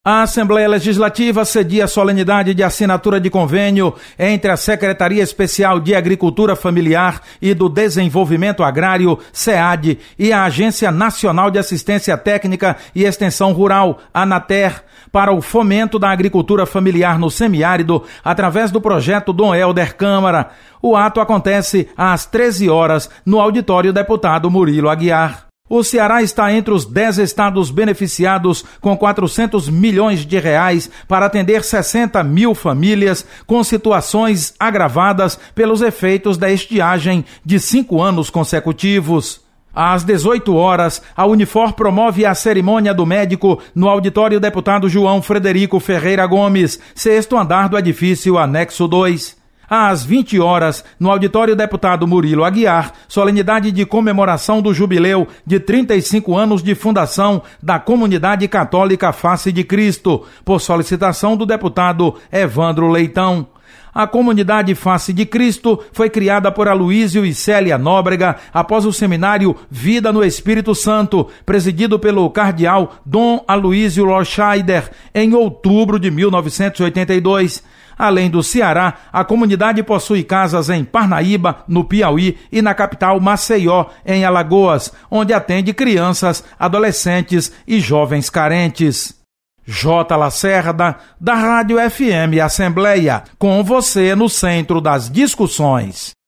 A Assembleia Legislativa cedia a solenidade de assinatura de convênio entre a Secretaria Especial de Agricultura Familiar e do Desenvolvimento Agrário, SEAD, e a Agência Nacional de Assistência Técnica e Extensão Rural, ANATER, para o fomento da agricultura familiar no semiárido, através do projeto Dom Helder Câmara. O ato acontece às 13 horas no auditório Deputado Murilo Aguiar. O Ceará está entre os 10 estados beneficiados com 400 milhões de reais para atender 60 mil famílias com situações agravadas pelos efeitos da estiagem de 5 anos consecutivos. Às 18 horas, a Unifor promove a cerimônia do médico no auditório Deputado João Frederico Ferreira Gomes, 6º andar do edifício Anexo 2. Às 20 horas, no auditório Deputado Murilo Aguiar, solenidade de comemoração do jubileu de 35 anos de fundação da Comunidade Católica Face de Cristo, por solicitação do deputado Evandro Leitão. A Comunidade Face de Cristo foi criada por Aloísio e Célia Nóbrega após o seminário Vida no Espírito Santo, presidido pelo cardeal Dom Aloísio Loscheider, em outubro de 1982. Além do Ceará, a comunidade possui casas em Parnaíba, no Piauí, e na capital Maceió, em Alagoas, onde atende crianças, adolescentes e jovens carentes. J. Lacerda, da Rádio FM Assembleia, com você no centro das discussões.